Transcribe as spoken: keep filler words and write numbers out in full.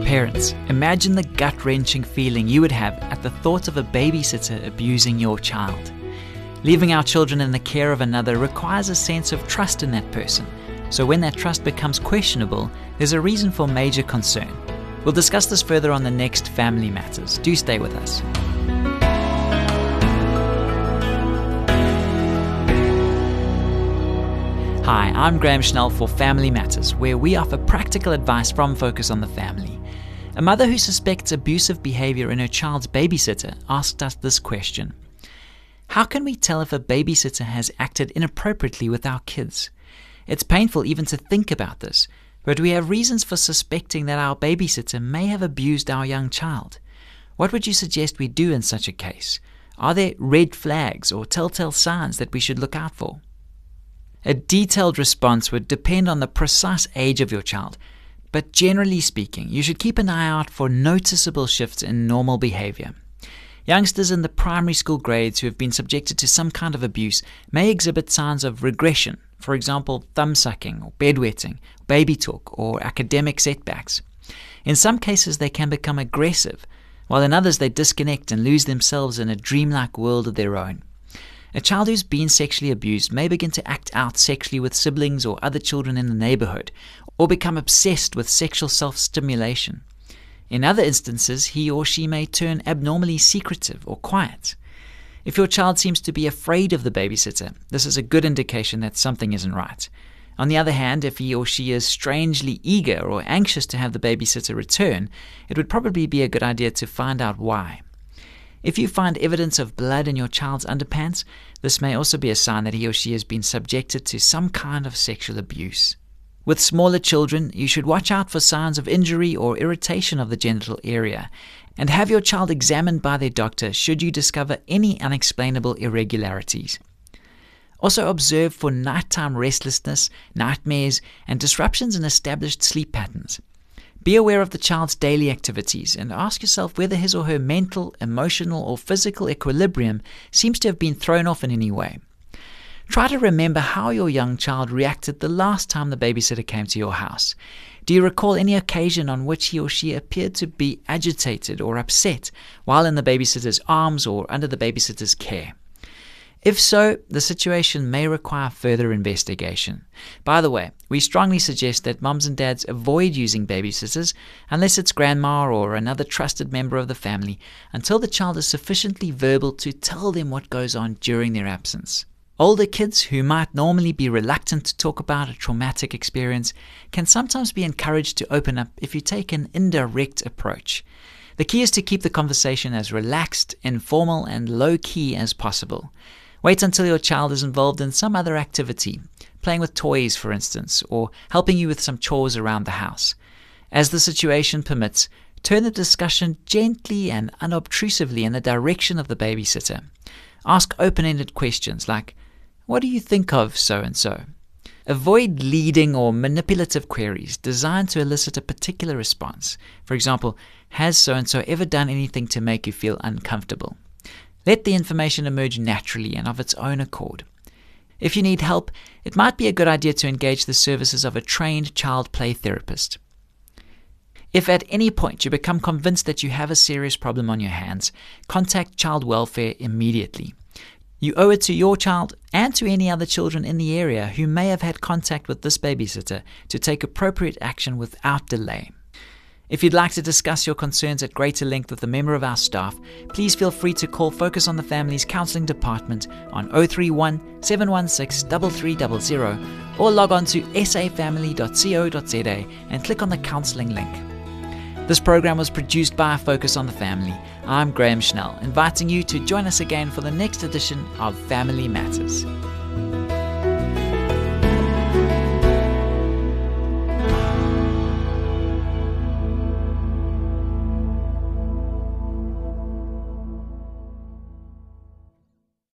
Parents, imagine the gut-wrenching feeling you would have at the thought of a babysitter abusing your child. Leaving our children in the care of another requires a sense of trust in that person, so when that trust becomes questionable, there's a reason for major concern. We'll discuss this further on the next Family Matters. Do stay with us. Hi, I'm Graham Schnell for Family Matters, where we offer practical advice from Focus on the Family. A mother who suspects abusive behavior in her child's babysitter asked us this question. How can we tell if a babysitter has acted inappropriately with our kids? It's painful even to think about this, but we have reasons for suspecting that our babysitter may have abused our young child. What would you suggest we do in such a case? Are there red flags or telltale signs that we should look out for? A detailed response would depend on the precise age of your child, but generally speaking, you should keep an eye out for noticeable shifts in normal behavior. Youngsters in the primary school grades who have been subjected to some kind of abuse may exhibit signs of regression, for example, thumb sucking or bedwetting, baby talk, or academic setbacks. In some cases, they can become aggressive, while in others they disconnect and lose themselves in a dreamlike world of their own. A child who's been sexually abused may begin to act out sexually with siblings or other children in the neighborhood, or become obsessed with sexual self-stimulation. In other instances, he or she may turn abnormally secretive or quiet. If your child seems to be afraid of the babysitter, this is a good indication that something isn't right. On the other hand, if he or she is strangely eager or anxious to have the babysitter return, it would probably be a good idea to find out why. If you find evidence of blood in your child's underpants, this may also be a sign that he or she has been subjected to some kind of sexual abuse. With smaller children, you should watch out for signs of injury or irritation of the genital area, and have your child examined by their doctor should you discover any unexplainable irregularities. Also observe for nighttime restlessness, nightmares, and disruptions in established sleep patterns. Be aware of the child's daily activities and ask yourself whether his or her mental, emotional, or physical equilibrium seems to have been thrown off in any way. Try to remember how your young child reacted the last time the babysitter came to your house. Do you recall any occasion on which he or she appeared to be agitated or upset while in the babysitter's arms or under the babysitter's care? If so, the situation may require further investigation. By the way, we strongly suggest that moms and dads avoid using babysitters unless it's grandma or another trusted member of the family until the child is sufficiently verbal to tell them what goes on during their absence. Older kids who might normally be reluctant to talk about a traumatic experience can sometimes be encouraged to open up if you take an indirect approach. The key is to keep the conversation as relaxed, informal, and low-key as possible. Wait until your child is involved in some other activity, playing with toys, for instance, or helping you with some chores around the house. As the situation permits, turn the discussion gently and unobtrusively in the direction of the babysitter. Ask open-ended questions like, "What do you think of so-and-so?" Avoid leading or manipulative queries designed to elicit a particular response. For example, "Has so-and-so ever done anything to make you feel uncomfortable?" Let the information emerge naturally and of its own accord. If you need help, it might be a good idea to engage the services of a trained child play therapist. If at any point you become convinced that you have a serious problem on your hands, contact child welfare immediately. You owe it to your child and to any other children in the area who may have had contact with this babysitter to take appropriate action without delay. If you'd like to discuss your concerns at greater length with a member of our staff, please feel free to call Focus on the Family's Counselling Department on zero three one, seven one six, three three zero zero or log on to s a family dot co dot z a and click on the counselling link. This program was produced by Focus on the Family. I'm Graham Schnell, inviting you to join us again for the next edition of Family Matters.